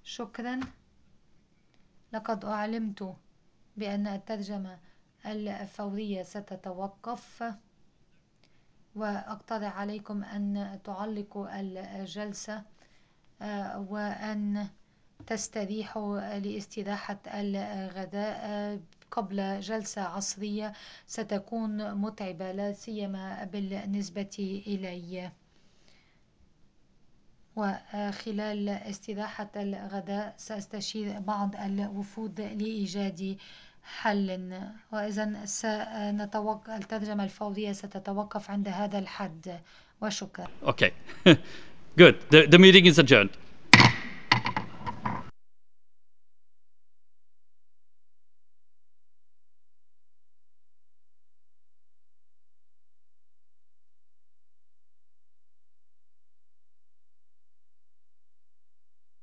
شكرا. لقد أعلمت بأن الترجمة الفورية ستتوقف، وأقترح عليكم أن تعلقوا الجلسة وأن تستريحوا لاستراحة الغداء قبل جلسة عصرية ستكون متعبة، لا سيما بالنسبة إلي. وخلال استراحة الغداء سأستشير بعض الوفود لإيجاد حل، وإذن الترجمة الفورية ستتوقف عند هذا الحد. وشكرا. Okay. Good. The meeting is adjourned.